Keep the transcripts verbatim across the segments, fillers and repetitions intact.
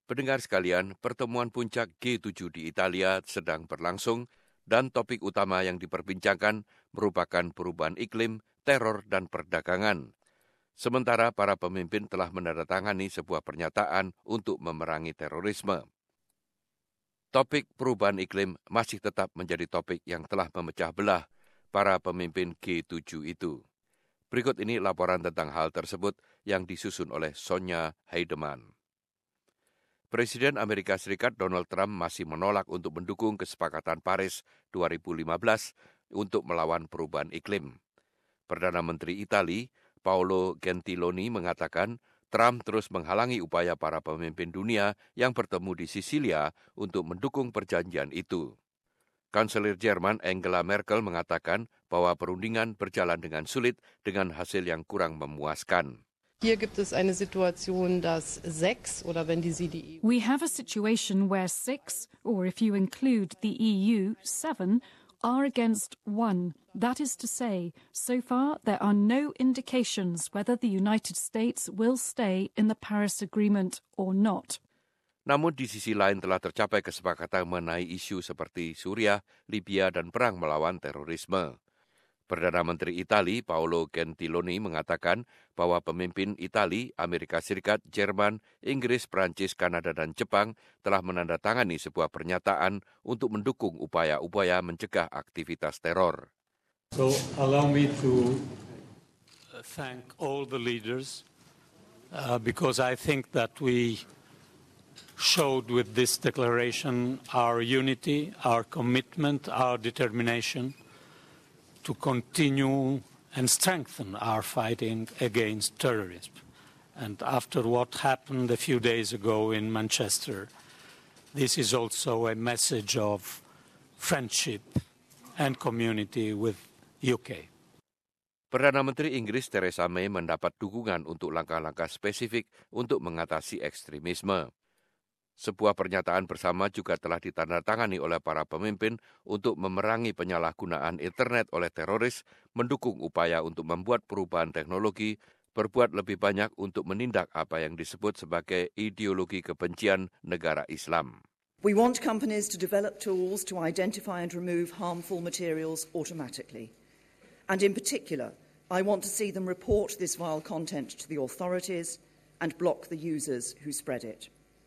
Pendengar sekalian, pertemuan puncak G tujuh di Italia sedang berlangsung dan topik utama yang diperbincangkan merupakan perubahan iklim, teror, dan perdagangan. Sementara para pemimpin telah menandatangani sebuah pernyataan untuk memerangi terorisme. Topik perubahan iklim masih tetap menjadi topik yang telah memecah belah para pemimpin G tujuh itu. Berikut ini laporan tentang hal tersebut yang disusun oleh Sonya Heidemann. Presiden Amerika Serikat Donald Trump masih menolak untuk mendukung kesepakatan Paris dua ribu lima belas untuk melawan perubahan iklim. Perdana Menteri Italia, Paolo Gentiloni, mengatakan Trump terus menghalangi upaya para pemimpin dunia yang bertemu di Sisilia untuk mendukung perjanjian itu. Kanselir Jerman Angela Merkel mengatakan bahwa perundingan berjalan dengan sulit dengan hasil yang kurang memuaskan. Hier gibt es eine Situation, dass sechs oder wenn die Sie die We have a situation where six, or if you include the E U, seven, are against one. That is to say, so far there are no indications whether the United States will stay in the Paris Agreement or not. Namun di sisi lain telah tercapai kesepakatan mengenai isu seperti Suriah, Libya, dan perang melawan terorisme. Perdana Menteri Italia, Paolo Gentiloni, mengatakan bahwa pemimpin Italia, Amerika Serikat, Jerman, Inggris, Prancis, Kanada, dan Jepang telah menandatangani sebuah pernyataan untuk mendukung upaya-upaya mencegah aktivitas teror. So allow me to thank all the leaders uh, because I think that we showed with this declaration our unity, our commitment, our determination to continue and strengthen our fighting against terrorism. And after what happened a few days ago in Manchester, this is also a message of friendship and community with U K. Perdana Menteri Inggris Theresa May mendapat dukungan untuk langkah-langkah spesifik untuk mengatasi ekstremisme. Sebuah pernyataan bersama juga telah ditandatangani oleh para pemimpin untuk memerangi penyalahgunaan internet oleh teroris, mendukung upaya untuk membuat perubahan teknologi, berbuat lebih banyak untuk menindak apa yang disebut sebagai ideologi kebencian negara Islam. We want companies to develop tools to identify and remove harmful materials automatically. And in particular, I want to see them report this vile content to the authorities and block the users who spread it.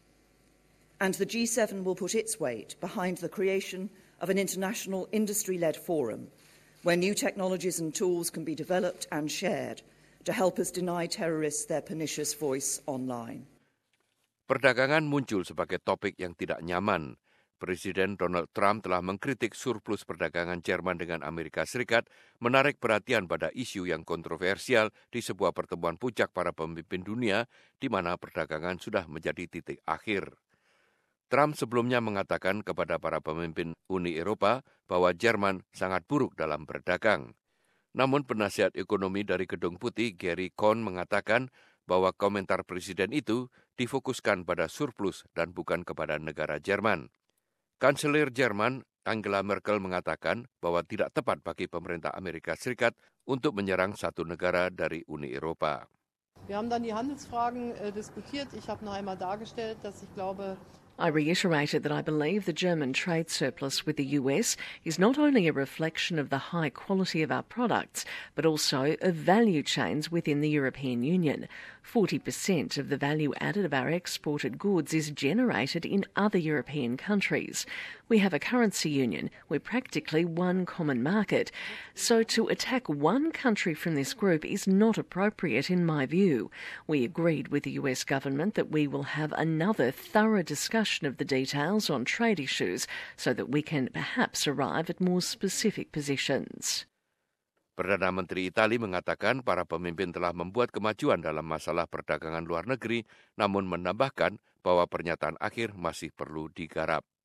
And the G seven will put its weight behind the creation of an international industry-led forum where new technologies and tools can be developed and shared to help us deny terrorists their pernicious voice online. Perdagangan muncul sebagai topik yang tidak nyaman. Presiden Donald Trump telah mengkritik surplus perdagangan Jerman dengan Amerika Serikat, menarik perhatian pada isu yang kontroversial di sebuah pertemuan puncak para pemimpin dunia di mana perdagangan sudah menjadi titik akhir. Trump sebelumnya mengatakan kepada para pemimpin Uni Eropa bahwa Jerman sangat buruk dalam berdagang. Namun penasihat ekonomi dari Gedung Putih Gary Cohn mengatakan bahwa komentar presiden itu difokuskan pada surplus dan bukan kepada negara Jerman. Kanselir Jerman Angela Merkel mengatakan bahwa tidak tepat bagi pemerintah Amerika Serikat untuk menyerang satu negara dari Uni Eropa. Wir haben dann die Handelsfragen äh, diskutiert. Ich habe noch einmal dargestellt, dass ich glaube, I reiterated that I believe the German trade surplus with the U S is not only a reflection of the high quality of our products, but also of value chains within the European Union. forty percent of the value added of our exported goods is generated in other European countries. We have a currency union. We're practically one common market. So to attack one country from this group is not appropriate in my view. We agreed with the U S government that we will have another thorough discussion of the details on trade issues so that we can perhaps arrive at more specific positions. Perdana Menteri Italia mengatakan para pemimpin telah membuat kemajuan dalam masalah perdagangan luar negeri, namun menambahkan bahwa pernyataan akhir masih perlu digarap.